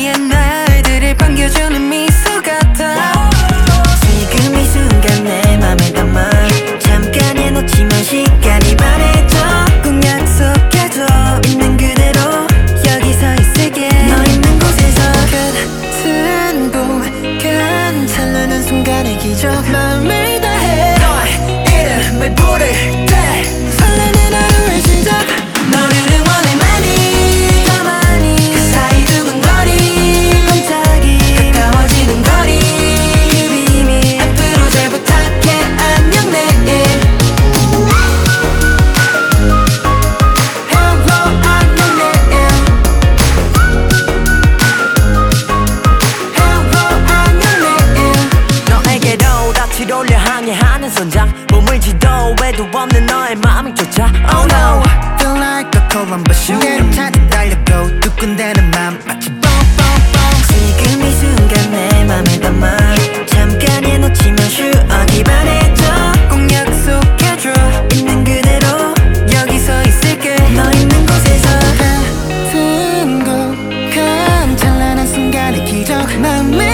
위에 날들을 반겨주는 미소 같아. 지금 이 순간 내 맘에 담아 잠깐에 놓치면 시간이 반해져. 꼭 약속해줘 있는 그대로 여기 서 있을게. 너 있는 곳에서 같은 공간 찬란한 순간의 기적. 마음을 다해 너의 이름을 부를 때 설레는 하루의 시작. 너를 응원해 많이 더 많이 그 사이 두근거리 반짝이 가까워지는 거리 그 비밀 앞으로 잘 부탁해. 안녕 내일 Hello 안녕 내일 Hello 안녕 내일 너에게로 낯을 올려 항해하는 선장 몸을 지도에도 없는 너의 마음이 쫓아. Oh no Feel like a Columbus shoe 내로 찾아 달려고 두근대는 맘 마치 뻥뻥뻥. 지금 이 순간 내 맘에 담아 잠깐에 놓치면 추억이 반해져. 꼭 약속해줘 있는 그대로 여기 서 있을게. 너 있는 곳에서 같은 공간 찬란한 순간의 기적. 마음을